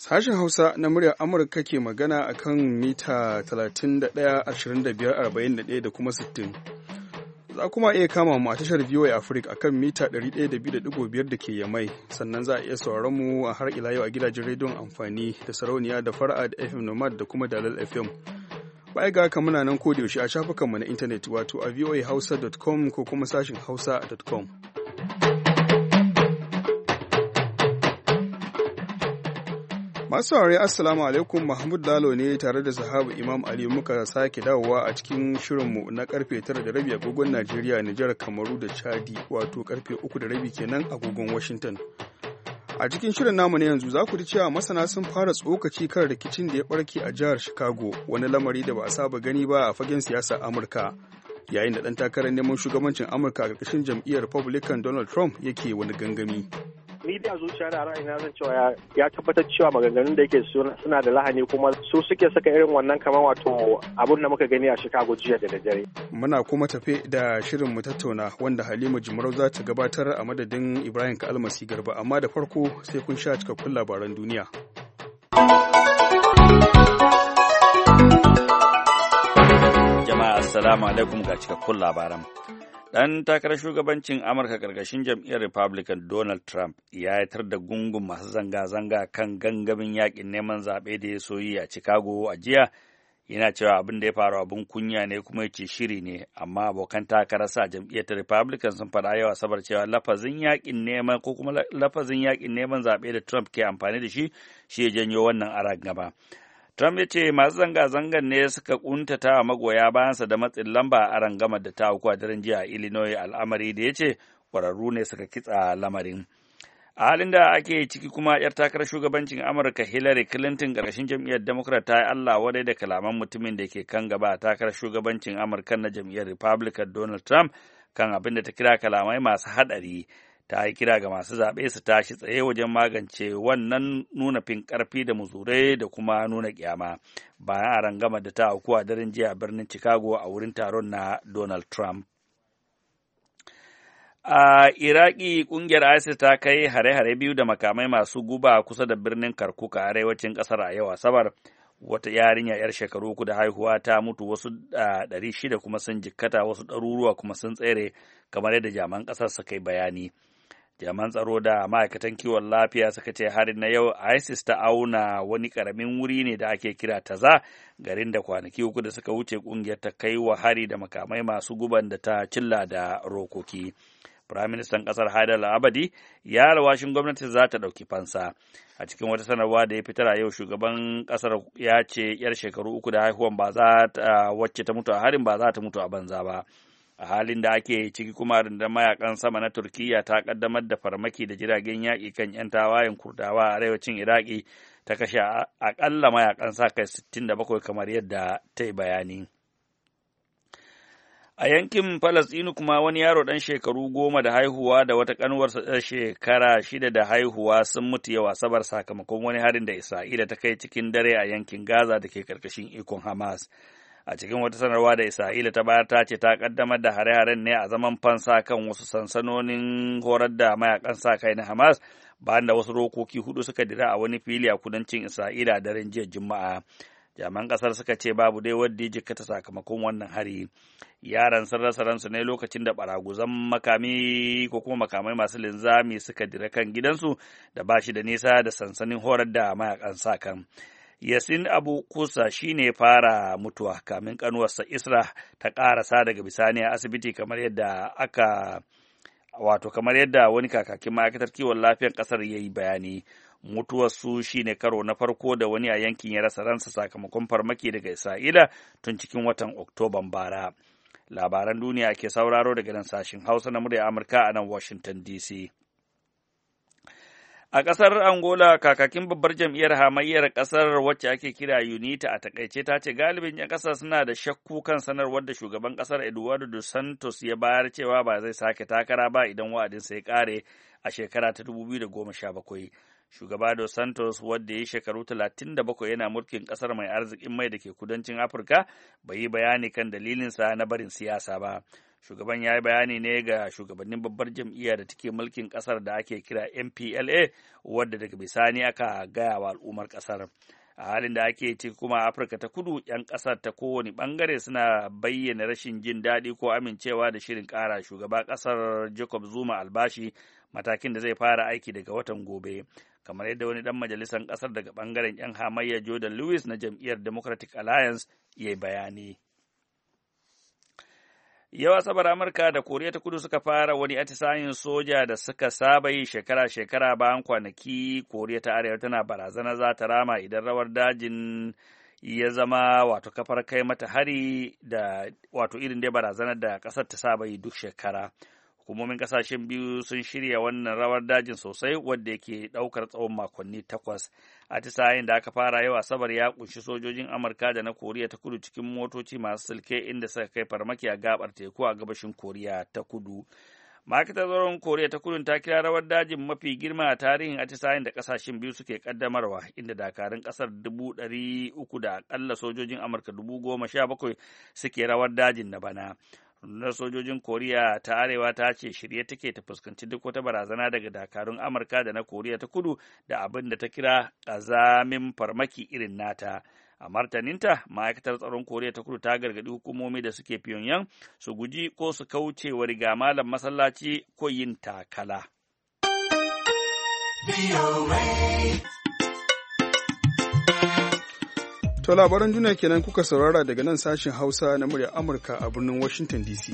Sashen Hausa na muryar Amurka ke magana a kan mita 31, 25, 41 da kuma 60. Za kuma iya kama mu a tashar VOA Africa a kan mita 102.5 da ke Yamai, sannan za a iya sauraron mu a har ila yau a gidajen rediyon amfani da sarauniya da fara'a da FM Nomad da kuma Dalal FM. Baya ga haka muna nan yaushe a shafukanmu na intanet wato a voahausa.com ko kuma sashin hausa.com. Masu saurari Assalamu alaikum, Mahmud Lalo ne tare da sahabu Imam Ali muka sake dawowa a cikin shirinmu na karfe 9:30 agogon Najeriya, Nijar, Kamaru da Chadi, wato karfe 3:30 kenan agogon Washington. A cikin shirin namu na yanzu za ku ji cewa masana sun fara tsokaci kan rikicin da ya barke a jihar Chicago, wani lamari da ba a saba gani ba a fagen siyasar Amurka, yayin da ɗan takarar neman shugabancin Amurka a ƙarƙashin jam'iyyar Republican Donald Trump yake wani gangami. Ni da zuciya da ra'ayina zan cewa ya tabbatar cewa maganganun da yake suna da lahani, kuma su suke saka irin wannan kamar wato abun da muka gani a Chicago jiya da daddare. Muna kuma tafe da shirin mu tattauna wanda Halima Jimarau za ta gabatar a madadin Ibrahim Kalmasi Garba, amma da farko sai kun sha cikakkun labaran duniya. Jama'a assalamu alaikum ga cikakkun labaran. Ɗan takarar shugabancin Amurka ƙarƙashin jam'iyyar Republican Donald Trump ya yatar da gungun masu zanga-zanga kan gangamin yaƙin neman zaɓe da ya soyi a Chicago a jiya, yana cewa abin da ya faru abin kunya ne kuma ya ce shiri ne, amma abokan takararsa a jam'iyyar Republican sun faɗa yau Asabar cewa lafazin yaƙin neman zaɓe da Trump ke amfani da shi ya janyo wannan arangama. Trump ya ce masu zanga-zangar ne suka kuntata magoya bayansa da matsin lamba a rangamar da ta auku a daren jiya a Illinois, al'amari da ya ce ƙwararru ne suka kitsa lamarin. A halin da ake ciki kuma 'yar takarar shugabancin Amurka Hillary Clinton ƙarshen jam'iyyar Democrat ta yi Allah wadai da kalaman mutumin da ke kan gaba a takarar shugabancin Amurka na jam'iyyar Republican Donald Trump kan abin da ta kira kalamai masu haɗari. Ta yi kira ga masu zaɓe su tashi tsaye wajen magance wannan nuna fin ƙarfi da muzurai da kuma nuna ƙyama bayan a rangama da ta auku a daren jiya a birnin Chicago a wurin taron na Donald Trump. A Iraki, ƙungiyar ISIS ta kai hare-hare biyu da makamai masu guba kusa da birnin Kirkuk a arewacin ƙasar a yau Asabar. Wata yarinya 'yar shekaru 3 da haihuwa ta mutu, wasu 600 kuma sun jikkata, wasu ɗaruruwa kuma sun tsere, kamar yadda jami'an ƙasar suka yi bayani. Jami'an tsaro da ma'aikatan kiwon lafiya suka ce harin na yau ISIS ta auna wani ƙaramin wuri ne da ake kira Taza, garin da kwanaki 3 da suka wuce ƙungiyar ta kai wa hari da makamai masu guban da ta cilla da rokoki. Firaministan ƙasar Haidar al-Abadi ya alwashin gwamnati za ta ɗauki fansa. A cikin wata sanarwa da ya fitar a yau, shugaban ƙasar ya ce 'yar shekaru 3 da haihuwan wacce ta mutu a harin ba za ta mutu a banza ba. A halin da ake ciki kuma rundunar mayakan sama na Turkiyya ta kaddamar da farmaki da jiragen yaƙi kan 'yan tawayen Kurdawa a arewacin Iraki, ta kashe aƙalla mayakan sa kai 67 kamar yadda ta yi bayani. A yankin Falasɗinu kuma wani yaro ɗan shekaru 10 da haihuwa da wata ƙanuwarsa ɗan shekara 6 da haihuwa sun mutu yau Asabar sakamakon wani harin da Isra'ila ta kai cikin dare a yankin Gaza da ke ƙarƙashin ikon Hamas. A cikin wata sanarwa da Isra'ila ta bayar ta ce ta kaddamar da hare-haren ne a zaman fansa kan wasu sansanonin horar da mayakan sa kai na Hamas, bayan da wasu rokoki 4 suka dira a wani fili a kudancin Isra'ila a daren jiya Juma'a. Jami'an ƙasar suka ce babu dai wanda ya jikkata sakamakon wannan hari. Yaran sun rasa ransu ne lokacin da baraguzan makami ko kuma makamai masu linzami suka dira kan gidansu da ba shi da nisa da sansanin horar da mayakan sa kan. Yasin Abu Kusa shi ne fara mutuwa kamin kanuwarsa Isra ta ƙarasa daga bisani a asibiti kamar yadda wani kakakin ma'aikatar kiwon lafiyar ƙasar ya yi bayani. Mutuwarsu shi ne karo na farko da wani a yankin ya rasa ransa sakamakon farmaki daga Isra'ila tun cikin watan Oktoban bara. Labaran duniya ke sauraro daga nan sashen Hausa na murya Amurka a nan Washington DC. A ƙasar Angola, kakakin babbar jam'iyyar hamayyar ƙasar wacce ake kira UNITA a takaice ta ce galibin 'yan ƙasar suna da shakku kan sanarwar da shugaban ƙasar Eduardo dos Santos ya bayar cewa ba zai sake takara ba idan wa'adinsa ya ƙare a shekara ta 2017. Shugaba dos Santos, wadda ya yi shekaru 37 yana mulkin ƙasar mai arzikin mai da ke kudancin Afirka, bai yi bayani kan dalilinsa na barin siyasa ba. Shugaban ya yi bayani ne ga shugabannin babbar jam'iyya da take mulkin ƙasar da ake kira MPLA, wadda daga bisani aka gaya wa al'ummar ƙasar. A halin da ake ciki kuma Afirka ta Kudu, 'yan ƙasar ta kowane ɓangare suna bayyana rashin jin daɗi ko amincewa da shirin ƙara shugaba ƙasar Jacob Zuma albashi, matakin da zai fara aiki daga watan gobe. Kamar yadda wani ɗan majalisar ƙasar daga ɓangaren 'yan hamayya Jordan Lewis na jam'iyyar Democratic Alliance ya yi bayani. Yau Asabar Amurka da Koriya ta Kudu suka fara wani atisayen soja da suka saba yi shekara-shekara bayan kwanaki Koriya ta Arewa tana barazana za ta rama idan rawar dajin ya zama wato kafar kai mata hari da wato irin dai barazanar da ƙasar ta saba yi duk shekara. Hukumomin ƙasashen biyu sun shirya wannan rawar dajin sosai wadda yake ɗaukar tsawon makonni 8. Atisayen da aka fara yau Asabar ya kunshi sojojin Amurka da na Koriya ta Kudu cikin motoci masu silke inda suka kai farmaki a gabar teku a gabashin Koriya ta Kudu. Ma'aikatar tsaron Koriya ta Kudu ta kira rawar dajin mafi girma a tarihin atisayen da ƙasashen biyu suke kaddamarwa, inda dakarun ƙasar 300 da akalla sojojin Amurka 17,000 suke rawar dajin na bana. Rundunar sojojin Koriya ta Arewa ta ce shirye take ta fuskanci duk wata barazana daga dakarun Amurka da na Koriya ta Kudu da abin da ta kira ƙazamin farmaki irin nata. A martaninta, ma'aikatar tsaron Koriya ta Kudu ta gargaɗi hukumomi da suke Pyongyang su guji ko su kauce wa riga malam masallaci ko yin takala. To labaran duniya kenan kuka saurara daga nan sashen Hausa na muryar Amurka a birnin Washington DC.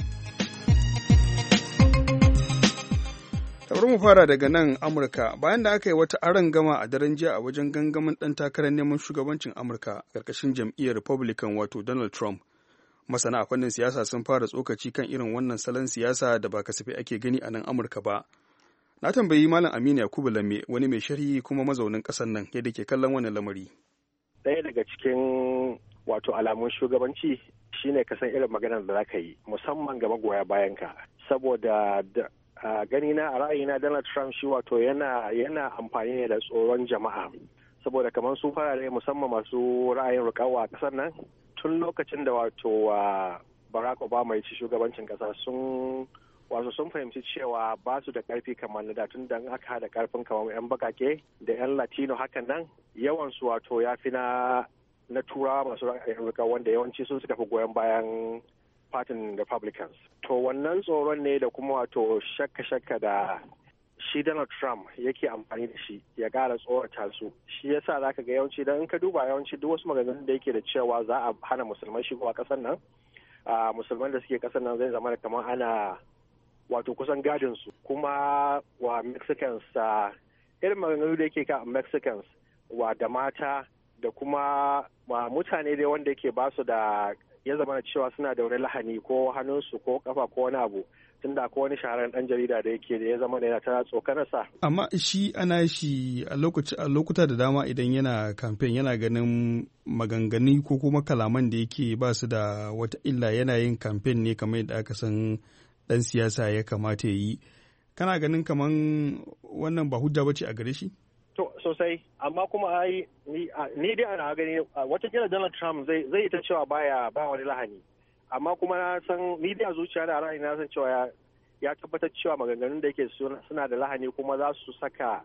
Bari mu fara daga nan Amurka, bayan da aka yi wata arangama a daren jiya a wajen gangamin ɗan takarar neman shugabancin Amurka ƙarƙashin jam'iyyar Republican wato Donald Trump. Masana a fannin siyasa sun fara tsokaci kan irin wannan salon siyasa da ba kasafai ake gani a nan Amurka ba. Na tambayi Malam Aminu Yakubu Lame, wani mai sharhi kuma mazaunin ƙasar nan, yadda ke kallon wannan lamari. Ɗaya daga cikin wato alamun shugabanci shine ka san irin maganar da za ka yi, musamman ga magoya bayanka. Saboda gani na a ra'ayina Donald Trump shi wato yana amfani ne da tsoron jama'a. Saboda kamar su farare musamman masu ra'ayin rikawa a ƙasar nan, tun lokacin da wato Barack Obama ya ci shugabancin ƙasa sun fahimci cewa ba su da karfi kamar na da, tun da aka haɗa karfin kamar 'yan bakake da 'yan latino hakan nan yawan su wato ya fi na turawa masu ra'ayin wanda yawanci sun suka fi goyon bayan fatin Republicans. To wannan tsoron ne da kuma wato shakka da shi Donald Trump yake amfani da shi ya ƙara tsorata su. Shi yasa zaka ga yawanci dan in ka duba yawanci duk wasu maganganun da yake da cewa za a hana musulmai shigowa ƙasar nan, musulman da suke ƙasar nan zai zama kamar ana wato kusan gadin su, kuma wa Mexicans irin maganganu da yake ka Mexicans wa da mata da kuma mutane dai wanda yake ba su da ya zama cewa suna da wani lahani ko hannunsu ko kafa ko wani abu, tunda akwai wani shahararren dan jarida da yake da ya zama da yana ta tsokanarsa. Amma shi ana shi a lokuta da dama idan yana kamfen yana ganin maganganu ko kuma kalaman da yake ba su da wata illa, yana yin kamfen ne kamar yadda aka san dan siyasa ya kamata ya yi. Kana ganin kaman wannan ba hujja bace a gare shi? To sosai, amma kuma ni dai ana gani watakila Donald Trump zai ta cewa ba wani lahani, amma kuma na san ni dai a zuciya da ra'ayi na san cewa ya tabbatar cewa maganganun da yake suna da lahani, kuma za su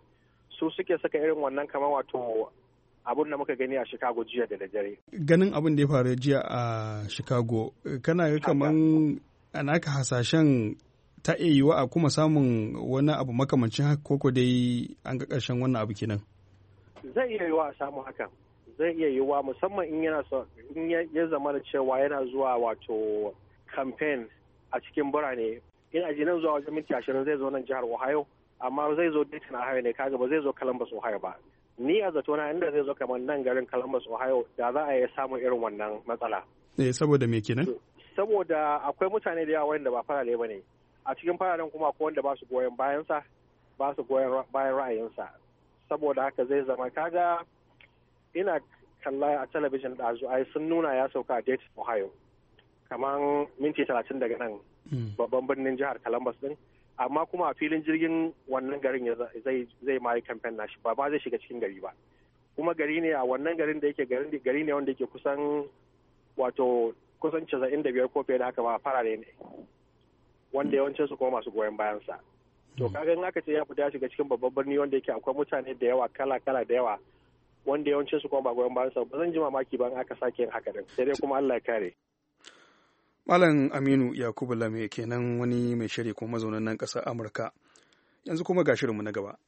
suke saka irin wannan kamar wato abun da muka gani a Chicago jiya da daddare. Ganin abin da ya faru jiya a Chicago, kana ga kaman a naka hasashen ta iya yiwa a kuma samun wani abu makamancin haka, koko dai an ga ƙarshen wannan abu kenan? Zai iya yiwa a samu hakan, zai iya yiwa musamman in ya zama da cewa yana zuwa wato campaign a cikin birane. Ina ji nan zuwa wajen minti 20 zai zo nan jihar Ohio, amma zai zo Dayton Ohio ne, kaga ba zai zo Columbus Ohio ba. Ni a zatona inda zai zo kamar nan garin Columbus Ohio da za a yi samun irin wannan matsala. Saboda me kenan? Saboda akwai mutane da yawa wanda ba farare ba ne, a cikin fararen kuma akwai wanda ba su goyon bayansa, ba su goyon bayan ra'ayinsa. Saboda haka zai zama, kaga ina kalla a talabijin ɗazu ai sun nuna ya sauka a Dayton Ohio kamar minti 30 daga nan babban birnin jihar Columbus din, amma kuma a filin jirgin wannan garin zai ma yi kamfen nashi, ba zai shiga cikin gari ba. Kuma gari ne a wannan garin da yake gari ne wanda yake kusan 95 ko fiye da haka ba farare ne. wanda yawancin su kuma masu goyon bayan sa. To kaga in aka ce ya fita shiga cikin babban birni wanda yake akwai mutane da yawa kala da yawa wanda yawancin su kuma ba goyon bayan sa, ba zan ji mamaki ba in aka sake yin haka din, sai dai kuma Allah ya kare. Malam Aminu Yakubu Lame kenan, wani mai shiri kuma mazaunan nan ƙasar Amurka. Yanzu kuma ga shirinmu na gaba.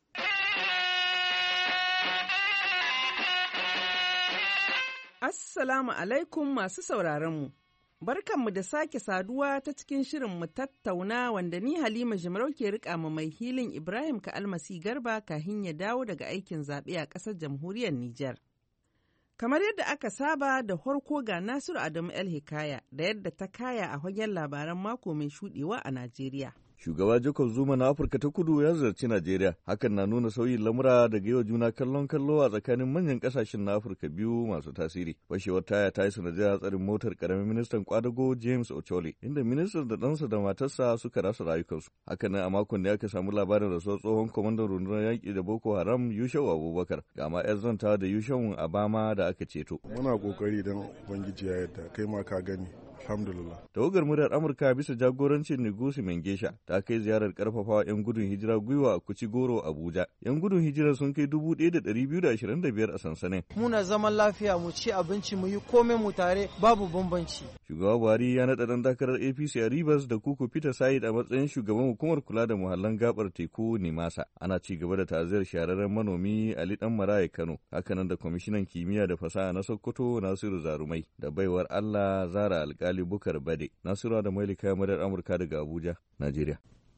Assalamu alaikum masu sauraronmu. Barkanmu da sake saduwa ta cikin shirin mu tattauna wanda ni Halima Jimarau ke rika ma mai hilin Ibrahim Ka'almasi Garba kahin ya dawo daga aikin zaɓe a ƙasar jamhuriyar Nijar. Kamar yadda aka saba da farko ga Nasiru Adamu El Hikaya da yadda ta kaya a fagen labaran mako mai shuɗewa a Najeriya. Shugaba Jacob Zuma na Afirka ta Kudu ya ziyarci Najeriya. Hakan na nuna sauyin lamura daga yau juna kallon kallo a tsakanin manyan kasashen na Afirka biyu masu tasiri. Fashewar taya ta yi sanadiyar hatsarin motar karamin ministan kwadago James Ochole, inda ministan da ɗansa da matarsa suka rasa rayukansu. Hakan nan a makon da aka samu labarin rasuwar tsohon kwamandan rundunar yaƙi da Boko Haram Yushau Abubakar. Ga ma 'yan zantawa da Yushau a Bama da aka ceto. Muna kokari don Ubangiji ya yarda, kai ma ka gani. Alhamdulillah. Tawagar muryar Amurka bisa jagorancin Negusi Mengesha ta kai ziyarar karfafawa 'yan gudun hijira gwiwa a Kuci Goro Abuja. 'Yan gudun hijira sun kai 1,225 a sansanin. Muna zaman lafiya, mu ci abinci, mu yi komai mu tare, babu bambanci. Shugaba Buhari ya naɗa ɗan takarar APC a Rivers da Kuku Peter Said a matsayin shugaban hukumar kula da muhallan gabar teku Nimasa. Ana ci gaba da ta'aziyar shahararren manomi Ali Dan Maraya Kano. Hakanan da kwamishinan kimiyya da fasaha na Sokoto Nasiru Zarumai da baiwar Allah Zara Alƙali Bukar Bade. Nasiru da Mailika ya madar Amurka daga Abuja, Najeriya.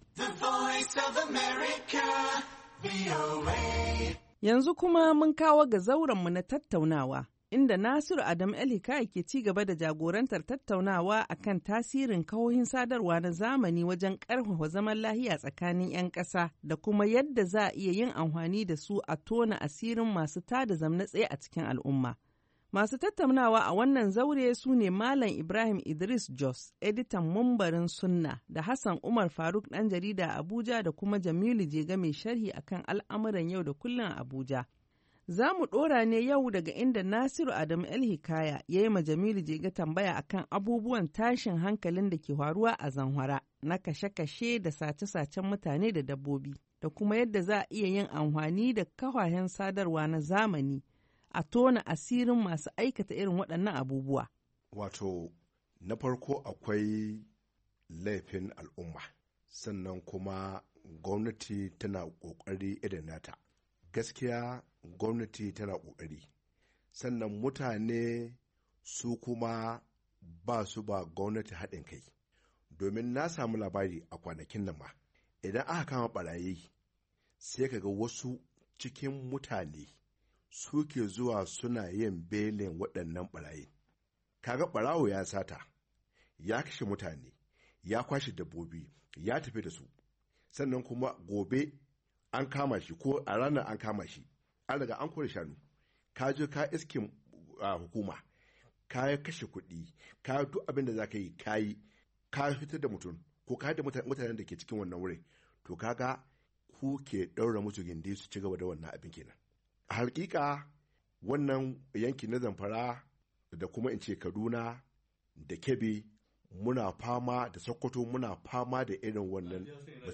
Yanzu kuma mun kawo ga zaurenmu na tattaunawa, inda Nasiru Adam El-Hikaya ke ci gaba da jagorantar tattaunawa akan tasirin kahohin sadarwa na zamani wajen ƙarfafa zaman lahiya tsakanin 'yan ƙasa da kuma yadda za a iya yin amfani da su a tona asirin masu tada zamna tsaye a cikin al'umma. Masu tattaunawa a wannan zaure su ne Malam Ibrahim Idris Jos, editan Mumbarin Sunna, da Hassan Umar Faruk ɗan jarida Abuja da kuma Jamilu Jega mai sharhi akan al'amuran yau da kullum a Abuja. Za mu ɗora ne yau daga inda Nasiru Adamu El-Hikaya ya yi ma Jamilu Jega tambaya akan abubuwan tashin hankalin da ke faruwa a Zamfara na kashe-kashe da sace-sacen mutane da dabbobi, da kuma yadda za a iya yin amfani da kafafen sadarwa na zamani a tona asirin masu aikata irin waɗannan abubuwa. Wato, na farko akwai laifin al'umma, sannan kuma gwamnati tana ƙoƙari irin nata. Gaskiya gwamnati tana ƙoƙari, sannan mutane su kuma ba su ba gwamnati haɗin kai. Domin na samu labari a kwanakin nan ma, idan aka kama ɓarayi sai ka ga wasu cikin mutane suke zuwa suna yin belin waɗannan ɓarayi. Kaga ɓarawo ya sata, ya kashe mutane, ya kwashe dabbobi, ya tafi da su, sannan kuma gobe an kama shi ko a ranar an kama shi, an daga an kore shanu, ka je ka iskin hukuma, ka kashe kuɗi, ka duk abin da za ka yi, ka fitar da mutum ko ka da mutanen da ke cikin wannan wurin, to kaga ku ke ɗaura musu gindi su ci gaba da wannan abin kenan. A hakika wannan yanki na Zamfara da kuma in ce Kaduna da Kebbi muna fama da Sokoto muna fama da irin wannan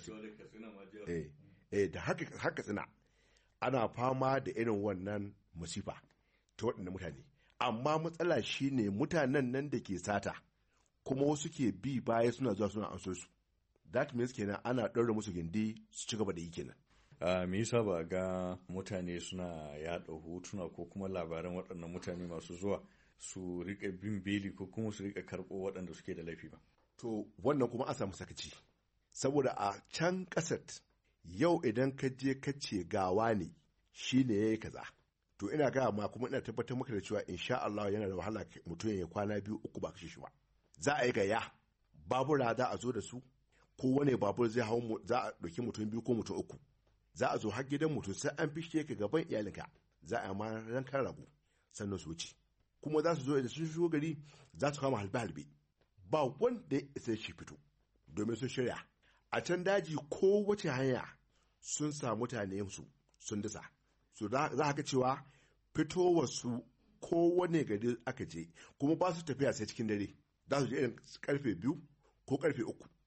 da haka tsina ana fama da irin wannan musifa ta waɗannan mutane. Amma matsala shine mutanen nan da ke sata kuma wasu ke bi baya suna zuwa suna anso su. That means kenan ana ɗaura musu gindi su ci gaba da yi kenan. Me yasa ba ga mutane suna yaɗa hotuna ko kuma labaran waɗannan mutane masu zuwa su rika bin beli ko kuma su rika karɓo waɗanda suke da laifi ba? To wannan kuma an samu sakaci, saboda a can ƙasar yau idan ka je ka ce gawa ne shi ne ya yi kaza, to ina gaya ma kuma ina tabbatar maka da cewa insha Allah yana da wahala mutum ya kwana 2-3 ba kashe shi ba. Za a yi gaya, babura za a zo da su, ko wani babur zai hau, za a ɗauki mutum 2 ko mutum 3. Za a zo har gidan mutum sai an fishe ka gaban iyalinka, za a ma rankan rago sannan su wuce. Kuma za su zo da sun shigo gari za su kama halbe-halbe, ba wanda ya isa shi fito domin sun shirya. A can daji kowace hanya sun sa mutane su sun dasa. So za ka cewa fitowar su kowane gari aka je, kuma ba su tafiya sai cikin dare, za su je irin karfe 2 ko karfe 3.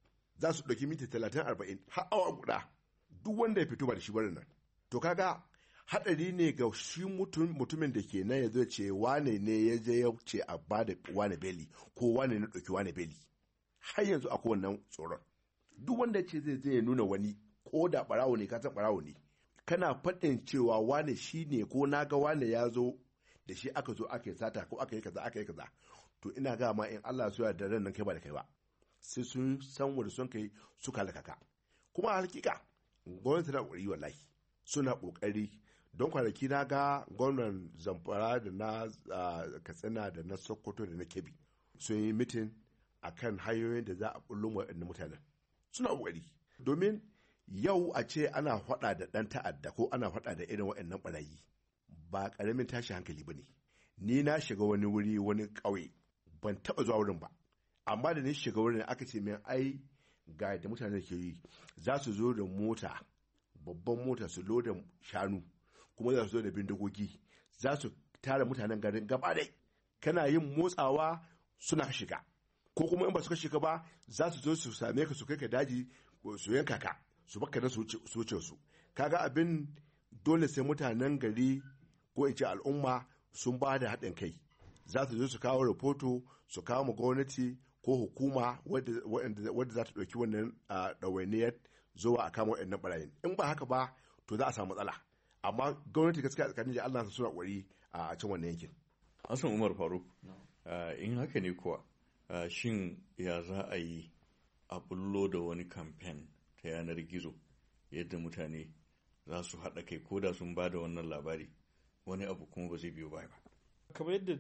za su ɗauki minti 30-40 har awa guda duk wanda ya fito ba da shi barin nan. To kaga haɗari ne ga shi mutumin da ke nan ya zo ce wane ne ya je ya ce a ba da wane beli ko wane na ɗauki wane beli. Har yanzu akwai wannan tsoron. Duk wanda ce zai nuna wani ko da ɓarawo ne ka san ɓarawo ne. Kana faɗin cewa wane shi ne ko na ga wane ya zo da shi aka zo aka yi sata ko aka yi kaza. To ina ga ma in Allah su da ran nan kai ba da kai ba. Sai sun san wanda sun kai suka halaka. Kuma a hakika gwamnati na ƙoƙari wallahi suna ƙoƙari don kwanaki na ga gwamnan Zamfara da na Katsina da na Sokoto da na Kebbi sun yi mitin akan hanyoyin da za a bullo waɗannan mutanen. Suna ƙoƙari domin yau a ce ana faɗa da ɗan ta'adda ko ana faɗa da irin waɗannan ɓarayi ba ƙaramin tashi hankali ba ne. Ni na shiga wani wuri wani ƙauye ban taɓa zuwa wurin ba amma da ni shiga wurin aka ce min ai ga da mutane ke yi za su zo da mota babban mota su loda shanu kuma za su zo da bindigogi za su tara mutanen garin gaba dai kana yin motsawa suna shiga ko kuma in ba suka shiga ba za su zo su same ka su kai ka daji su yanka ka su baka da su wuce su kaga abin dole sai mutanen gari ko in ce al'umma sun ba da haɗin kai za su zo su kawo rahoto su kawo ma gwamnati ko hukuma wadda za ta ɗauki wannan ɗawainiyar zuwa a kama waɗannan ɓarayin in ba haka ba to za a samu matsala amma gwamnati gaskiya tsakanin da Allah suna ƙwari a can wannan yankin. Hassan Umar Faruk in haka ne kuwa shin ya za a yi a bullo da wani kamfen ta yanar gizo yadda mutane za su haɗa kai ko da sun ba da wannan labari wani abu kuma ba zai biyo baya ba. Kamar yadda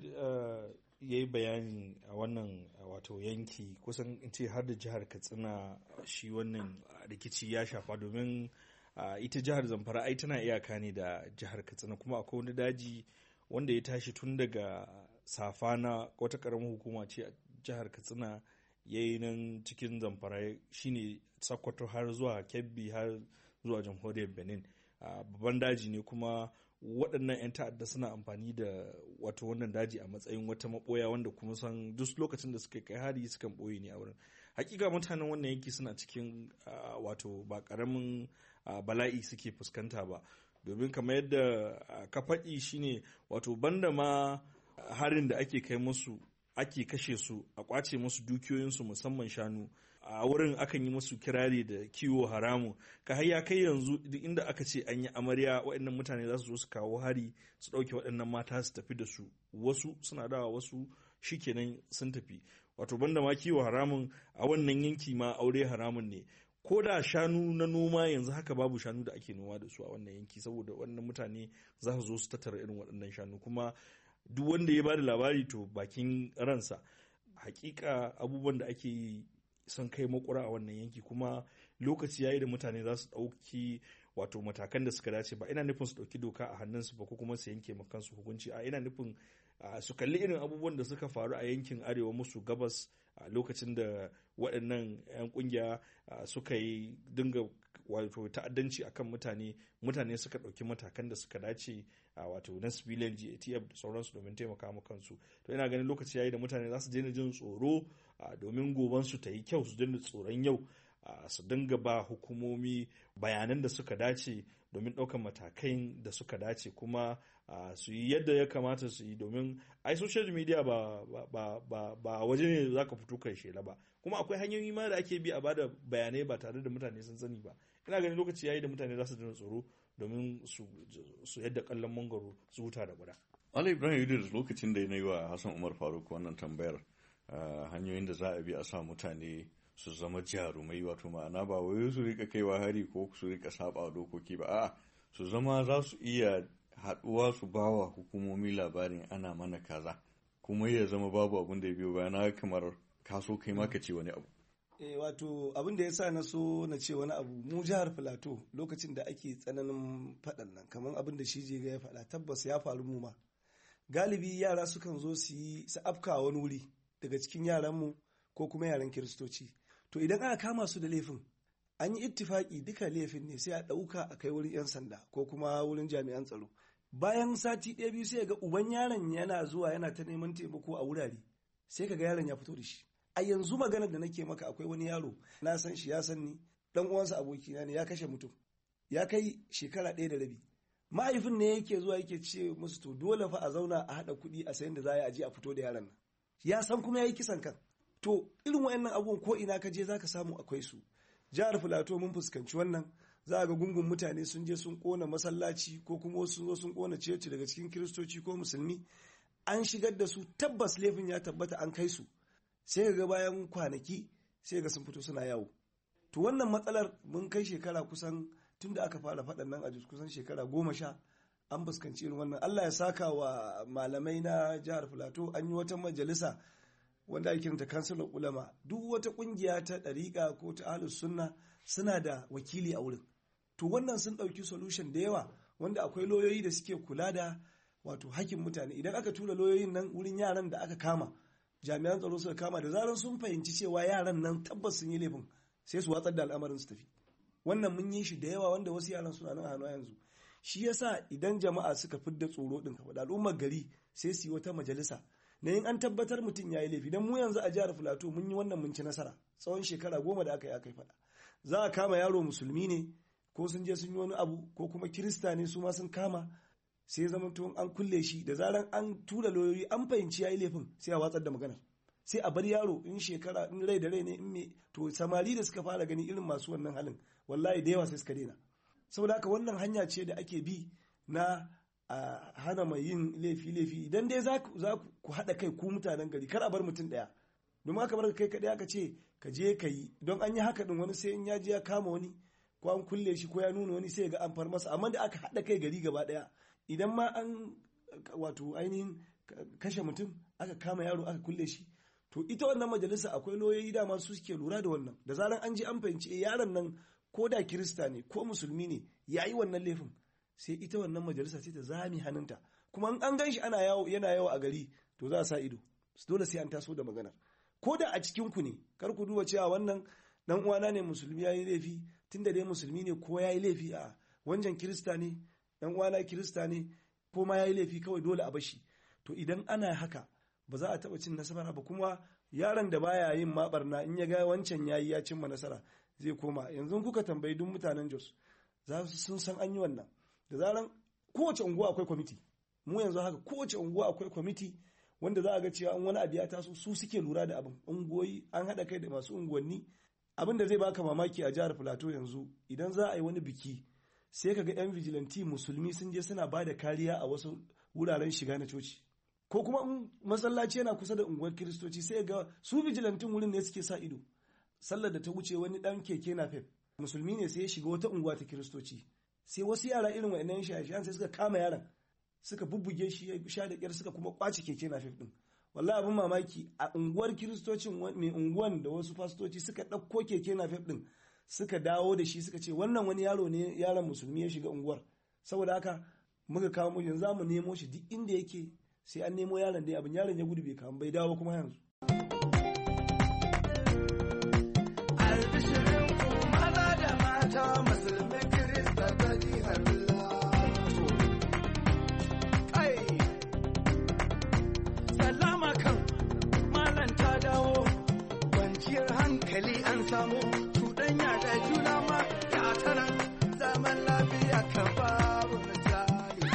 ya yi bayani a wannan wato yanki kusan in ce har da jihar Katsina shi wannan rikici ya shafa domin ita jihar Zamfara ai tana iyaka ne da jihar Katsina kuma akwai wani daji wanda ya tashi tun daga Safana wata karamar hukuma ce a jihar Katsina ya yi nan cikin Zamfara shine Sokoto har zuwa Kebbi har zuwa jamhuriyar Benin babban daji ne kuma waɗannan 'yan ta'adda suna amfani da wato wannan daji a matsayin wata maɓoya wanda kuma san duk lokacin da suka kai hari sukan ɓoye ne a wurin hakika mutanen wannan yanki suna cikin wato ba ƙaramin bala'i suke fuskanta ba domin kamar yadda ka faɗi shine wato banda ma harin da ake kai musu ake kashe su a kwace musu dukiyoyinsu musamman shanu a wurin akan yi musu kirari da kiwo haramu ka har ya kai yanzu duk inda aka ce an yi amarya waɗannan mutane za su zo su kawo hari su ɗauke waɗannan mata su tafi da su wasu suna dawa wasu shikenan sun tafi wato banda ma kiwo haramun a wannan yanki ma aure haramun ne ko da shanu na noma yanzu haka babu shanu da ake noma da su a wannan yanki saboda waɗannan mutane za su zo su tattara irin waɗannan shanu kuma duk wanda ya ba da labari to bakin ransa hakika abubuwan da ake yi son kai makura a wannan yanki kuma lokaci yayi da mutane za su ɗauki wato matakan da suka dace ba ina nufin su ɗauki doka a hannunsu ba ko kuma su yanke ma kansu hukunci a ina nufin su kalli irin abubuwan da suka faru a yankin arewa musu gabas a lokacin da waɗannan 'yan ƙungiya suka yi dinga wato ta'addanci akan mutane suka ɗauki matakan da suka dace wato na civilian GATF da sauransu domin taimaka ma kansu to ina ganin lokaci yayi da mutane za su daina jin tsoro domin goban su ta yi kyau su daina tsoron yau su dinga ba hukumomi bayanan da suka dace domin ɗaukar matakai da suka dace kuma su yi yadda ya kamata su yi domin ai social media ba waje ne za ka fito kai shela ba kuma akwai hanyoyi ma da ake bi a bada bayanai ba tare da mutane sun sani ba ina ganin lokaci yayi da mutane za su dina tsoro domin su yadda kallon mangoro su huta da guda. Ali Ibrahim Idris lokacin da na yi wa Hassan Umar Faruk wannan tambayar hanyoyin da za a bi a sa mutane su zama jarumai wato ma'ana ba wai su rika kaiwa hari ko su rika saba dokoki ba a'a su zama za su iya haɗuwa su bawa hukumomi labarin ana mana kaza kuma ya zama babu abin da ya biyo bayana kamar kaso kai ma ka ce wani abu. Wato abin da ya sa na so na ce wani abu mu jihar Filato lokacin da ake tsananin faɗan nan kamar abin da shi je ya faɗa tabbas ya faru mu ma galibi yara sukan zo su afka wani wuri daga cikin yaranmu ko kuma yaran kiristoci to idan aka kama su da laifin an yi ittifaki duka laifin ne sai a ɗauka a kai wurin 'yan sanda ko kuma wurin jami'an tsaro bayan sati ɗaya biyu sai ga uban yaron yana zuwa yana ta neman taimako a wurare sai kaga yaron ya fito da shi a yanzu maganar da nake maka akwai wani yaro na san shi, ya san ni, dan uwansa abokina ne, ya kashe mutum, ya kai shekara 1 da rabi. Mahaifin ne yake zuwa yake ce musu to dole fa a zauna a haɗa kuɗi a sayan da za a je a fito da yaron nan. Ya san kuma ya yi kisan kan. To irin wayannan abubuwan ko ina ka je za ka samu akwai su. Jihar Filato mun fuskanci wannan, za a ga gungun mutane sun je sun kona masallaci ko kuma wasu sun zo sun kona ceci daga cikin kiristoci ko musulmi, an shigar da su, tabbas laifin ya tabbata an kai su, sai ga bayan kwanaki sai ga sun fito suna yawo. To wannan matsalar mun kai shekara kusan tun da aka fara faɗan nan a kusan shekara 10 an fuskanci irin wannan. Allah ya saka wa malamai na jihar Filato, an yi wata majalisa wanda ake kiranta kansulan ulama, duk wata kungiya ta ɗariƙa ko ta ahlus sunna suna da wakili a wurin. To wannan sun ɗauki solution da yawa, wanda akwai lauyoyi da suke kula da wato hakkin mutane. Idan aka tura lauyoyin nan wurin yaran da aka kama, jami'an tsaro suka kama, da zaran sun fahimci cewa yaran nan tabbas sun yi laifin, sai su watsar da al'amarin su tafi. Wannan mun yi shi da yawa, wanda wasu yaran suna nan a hannu yanzu. Shi yasa idan jama'a suka fidda tsoro din ka, da al'ummar gari sai su yi wata majalisa na yin an tabbatar mutum ya yi laifi. Dan mu yanzu a jihar Filato mun yi wannan, mun ci nasara tsawon shekara 10 da aka yi faɗa. Za a kama yaro musulmi ne, ko sun je sun yi wani abu, ko kuma kirista ne su ma sun kama, sai zama to an kulle shi. Da zaran an tura lauyoyi an fahimci ya yi laifin, sai a watsar da maganar, sai a bar yaro in shekara, in rai da rai ne, in me. To samari da suka fara gani irin masu wannan halin, wallahi da yawa sai suka daina. Saboda haka wannan hanya ce da ake bi na hana mai yin laifi. Idan dai za ku haɗa kai ku mutanen gari, kar a bar mutum ɗaya, domin aka bar kai kaɗai aka ce ka je ka yi, don an yi haka ɗin wani sai in ya je ya kama wani ko an kulle shi ko ya nuna wani sai ya ga an far masa. Amma da aka haɗa kai gari gaba ɗaya, idan ma an wato ainihin kashe mutum, aka kama yaro aka kulle shi, to ita wannan majalisa akwai lauyoyi dama su suke lura da wannan. Da zaran an je an fahimci yaron nan ko da kirista ne ko musulmi ne ya yi wannan laifin, sai ita wannan majalisa ce ta zami hannunta. Kuma an gan shi yana yawo a gari, to za a sa ido, dole sai an taso da maganar. Ko da a cikin ku ne, kar ku duba cewa wannan dan uwana ne musulmi ya yi laifi, tunda dai musulmi ne ko ya yi laifi, a wancan kirista ne, dan uwana kirista ne, ko ma ya yi laifi, kawai dole a bashi. To idan ana haka ba za a taɓa cin nasara ba. Kuma yaron da baya yin maɓarna, in ya ga wancan yayi ya cimma nasara, zai koma. Yanzu kuka tambayi duk mutanen Jos, za su sun san an yi wannan. Da zaran kowace unguwa akwai kwamiti, mu yanzu haka kowace unguwa akwai kwamiti wanda za a ga cewa an wani abu ya taso, su suke lura da abin. Unguwoyi an haɗa kai da masu unguwanni. Abin da zai baka mamaki a jihar Filato yanzu, idan za a yi wani biki, sai ka ga 'yan vigilanti musulmi sun je suna ba da kariya a wasu wuraren shiga na coci, ko kuma in masallaci yana kusa da unguwar kiristoci, sai ga su vigilantin wurin ne suke sa ido. Sallar da ta wuce wani dan keke napep musulmi ne sai ya shiga wata unguwa ta kiristoci, sai wasu yara irin wa'annan shaye-shayen sai suka kama yaron, suka bubbuge shi ya sha da kyar, suka kuma kwace keke napep din. Wallahi abin mamaki, a unguwar kiristocin mai unguwan da wasu fastoci suka ɗauko keke napep din suka dawo da shi, suka ce wannan wani yaro ne, yaron musulmi ya shiga unguwar. Saboda haka muka kawo mu, yanzu za mu nemo shi duk inda yake, sai an nemo yaron dai, abin yaron ya gudu bai kawo, bai dawo kuma yanzu. Hankali an samu cuɗanya da juna ma ya tana zaman lafiya kan babu misali.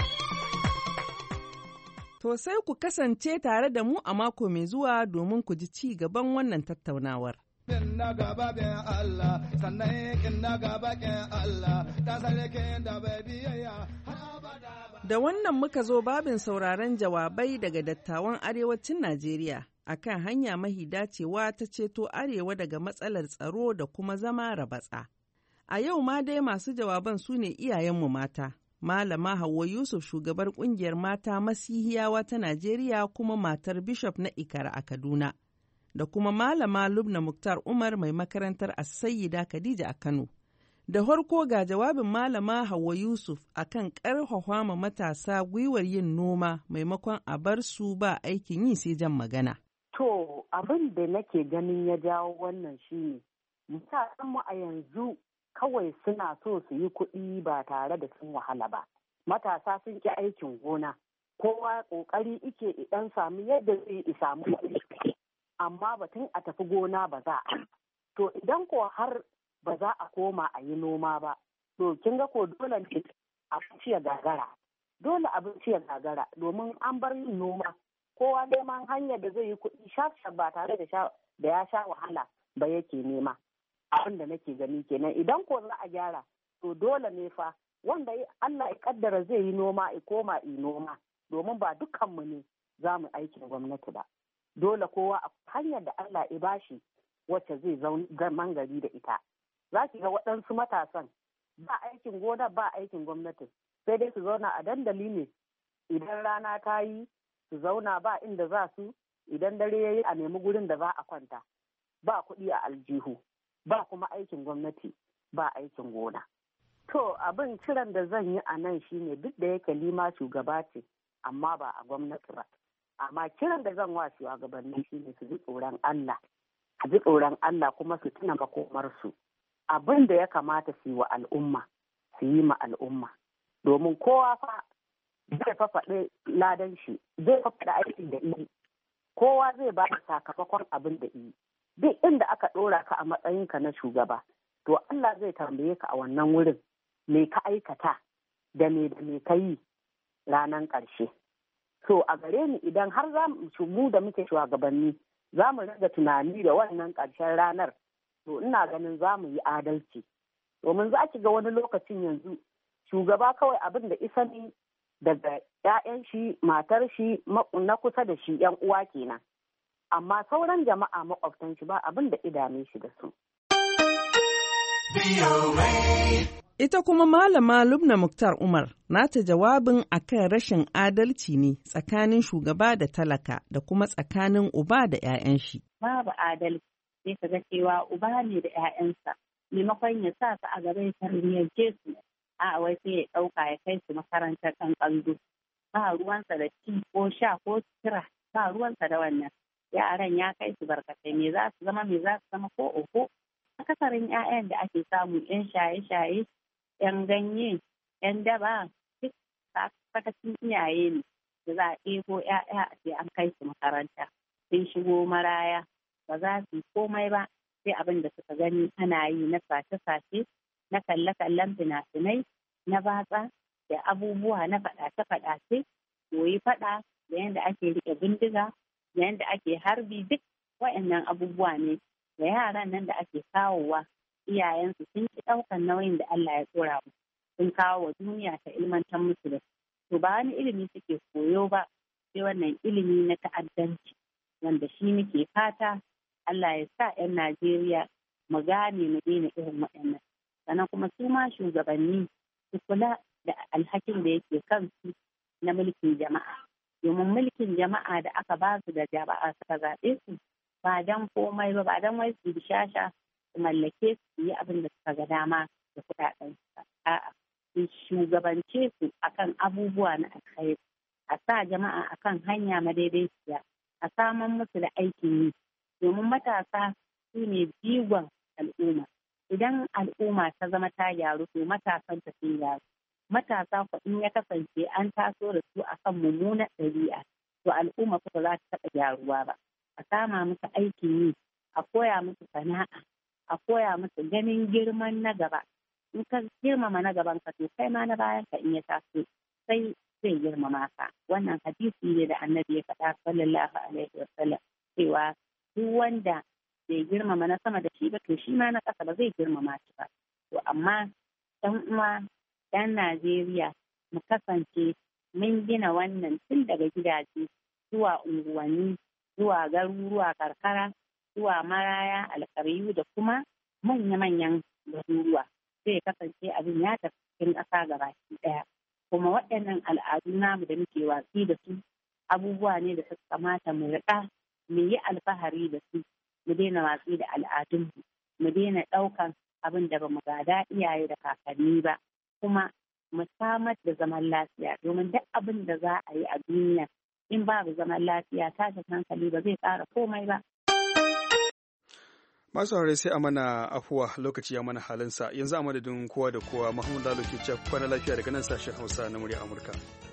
To sai ku kasance tare da mu a mako mai zuwa domin ku ji ci gaban wannan tattaunawar. Na gaba bin Allah, sannan na gaba bin Allah, ta sarki da bai biyayya. Da wannan muka zo babin sauraron jawabai daga dattawan arewacin Najeriya akan hanya mahi dacewa ta ceto arewa daga matsalar tsaro da kuma zama rabatsa. A yau ma dai masu jawaban su ne iyayenmu mata. Malama Hauwa Yusuf, shugabar kungiyar mata Masihiyawa ta Najeriya kuma matar Bishop na Ikara a Kaduna. Da kuma Malama Lubna Muktar Umar mai makarantar As-Sayyida Khadija a Kano. Da farko ga jawabin Malama Hauwa Yusuf akan ƙarfafa ma matasa gwiwar yin noma maimakon a bar su ba aikin yi sai jan magana. To abin da nake ganin ya jawo wannan shine mutanenmu a yanzu kawai suna so su yi kuɗi ba tare da sun wahala ba. Matasa sun ƙi aikin gona, kowa ƙoƙari ike idan samu yadda zai samu kuɗi. amma batun a tafi gona ba za a. To idan ko har ba za a koma a yi noma ba, to kin ga ko dole ne abinci ya gagara. Dole abinci ya gagara domin an bar yin noma. Kowa neman hanyar da zai yi kuɗi shaf ba tare da ya sha wahala ba yake nema. Abin da nake gani kenan idan ko za a gyara to dole ne fa wanda Allah ya kaddara zai yi noma ya koma yi noma domin ba dukkanmu ne za mu aikin gwamnati ba. Dole kowa a hanyar da Allah ya bashi wacce zai zaman gari da ita. Za ki ga waɗansu matasan ba aikin gona ba aikin gwamnati sai dai su zauna a dandali ne idan rana ta yi su zauna ba inda za su idan dare ya yi a nemi gurin da za a kwanta ba kuɗi a aljihu ba kuma aikin gwamnati ba aikin gona. To abin kiran da zan yi a nan shine duk da yake lima shugaba ce amma ba a gwamnati ba. Amma kiran da zan wa shugabanni shine su ji tsoron Allah. Su ji tsoron Allah kuma su tuna makomarsu. Abin da ya kamata su yi wa al'umma su yi ma al'umma. Domin kowa fa zai faɗi ladan shi zai faɗi aikin da yi. Kowa zai ba da sakamakon abin da yi. Duk inda aka ɗora ka a matsayinka na shugaba to Allah zai tambaye ka a wannan wurin me ka aikata da me ka yi ranar ƙarshe. So a gare ni idan har za mu da muke shugabanni za mu riga tunani da wannan ƙarshen ranar to ina ganin za mu yi adalci. Domin za ki ga wani lokacin yanzu shugaba kawai abin da isa ne daga 'ya'yan shi matar shi na kusa da shi 'yan uwa kenan. Amma sauran jama'a makwabtan shi ba abin da idame shi da su. Ita kuma Malama Lubna Muktar Umar nata jawabin akan rashin adalci ne tsakanin shugaba da talaka da kuma tsakanin uba da 'ya'yan shi. Babu adalci sai ka ga cewa uba ne da 'ya'yansa maimakon ya sa su a gaba ya tarbiyyance su a wai sai ya ɗauka ya kai su makarantar ɗan ƙanzu. Ba ruwansa da ci ko sha ko sutura ba ruwansa da wannan. Yaran ya kai su barkatai me za su zama ko oho. Akasarin 'ya'yan da ake samu 'yan shaye-shaye 'yan ganye, 'yan daba, duk sakacin iyaye ne da za a ɗebo 'ya'ya a ce an kai su makaranta. Sun shigo maraya, ba za su yi komai ba sai abin da suka gani ana yi na sace-sace, na kalle-kallen fina-finai, na batsa da abubuwa na faɗace-faɗace, koyi faɗa da yadda ake riƙe bindiga, da yadda ake harbi duk waɗannan abubuwa ne da yaran nan da ake kawowa. Iyayensu sun ki ɗaukan nauyin da Allah ya tsora mu sun kawo wa duniya ta ilmantar musu da to ba wani ilimi suke koyo ba sai wannan ilimi na ta'addanci wanda shi muke fata Allah ya sa 'yan Najeriya mu gane mu daina irin waɗannan sannan kuma su ma shugabanni su kula da alhakin da yake kansu na mulkin jama'a domin mulkin jama'a da aka ba su da jama'a suka zaɓe su ba dan komai ba dan wai su bishasha su mallake su yi abin da suka ga dama da kuɗaɗen su a'a su shugabance su akan abubuwa na alkhairi a sa jama'a akan hanya madaidaiciya a saman musu da aikin yi domin matasa su ne jigon al'umma idan al'umma ta zama ta gyaru to matasan ta sun gyaru matasa ko in ya kasance an taso da su akan mummunar ɗabi'a to al'umma ko za ta taɓa gyaruwa ba a sama musu aikin yi a koya musu sana'a a koya musu ganin girman na gaba in ka girmama na gaban ka to kai ma na bayan ka in ya taso sai zai girmama ka wannan hadisi ne da annabi ya faɗa sallallahu alaihi wasallam cewa duk wanda bai girmama na sama da shi ba to shi ma na ƙasa ba zai girmama shi ba to amma ɗan uwa ɗan Najeriya mu kasance mun gina wannan tun daga gidaje zuwa unguwanni zuwa garuruwa karkara zuwa maraya alƙaryu da kuma manya-manyan garuruwa zai kasance abin ya tafi cikin ƙasa gabaki ɗaya kuma waɗannan al'adu namu da muke watsi da su abubuwa ne da suka kamata mu riƙa mu yi alfahari da su mu daina watsi da al'adunmu mu daina ɗaukan abin da ba mu gada iyaye da kakanni ba kuma mu samar da zaman lafiya domin duk abin da za a yi a duniya in babu zaman lafiya tashin hankali ba zai ƙara komai ba. Masu haure sai a mana afuwa lokaci ya mana halinsa yanzu a madadin kowa da kowa Mahmud Lalo ke cewa kwana lafiya daga nan sashen Hausa na murya Amurka.